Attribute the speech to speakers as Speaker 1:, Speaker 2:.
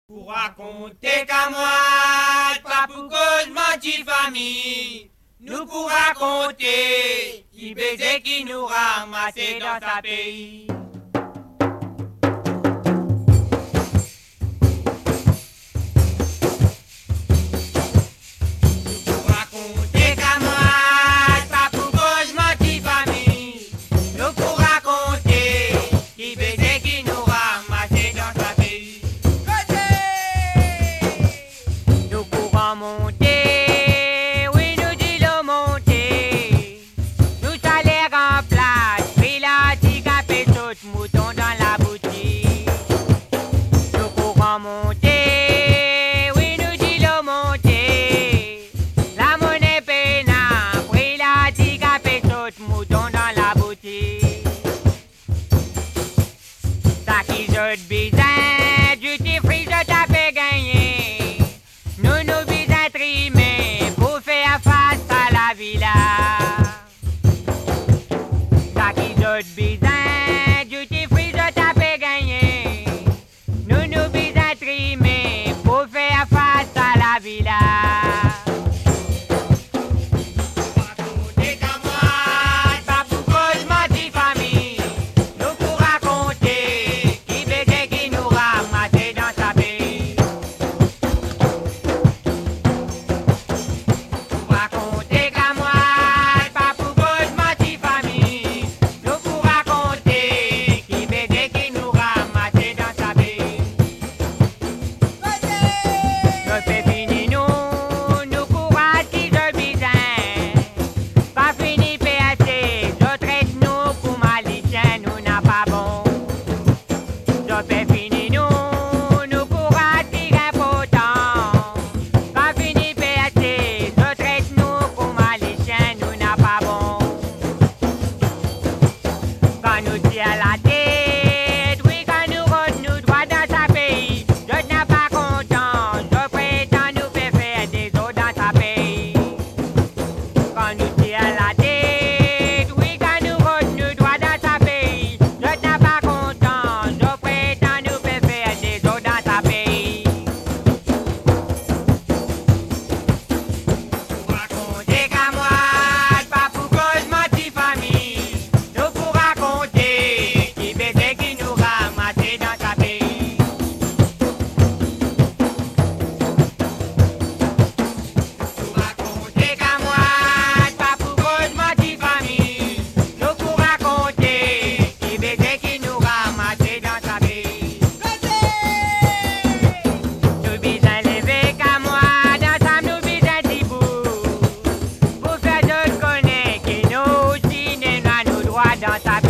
Speaker 1: Pour raconter qu'à moi, pas pour cause menti famille, nous pour raconter qui baiser qui nous ramassait dans sa pays.
Speaker 2: Mouton dans la boutique, nous courons monter, oui nous dit le monter. La monnaie pénale, pris la tique à pétote, mouton dans la boutique. Ça qui jette bizarre, du petit free je t'ai gagné. Nous bizarre trimés pour faire face à la villa. Ça qui jette bizarre. À la tête, oui, quand nous retenons droit dans sa pays, je n'ai pas content, je prétends nous faire des autres dans sa pays. Quand nous tire à la tête, oui, quand nous retenons droit dans sa pays, je n'ai pas content, je prétends nous faire des autres dans sa pays. Racontez qu'à moi, pas pour cause menti famille, nous pour raconter. Dans ta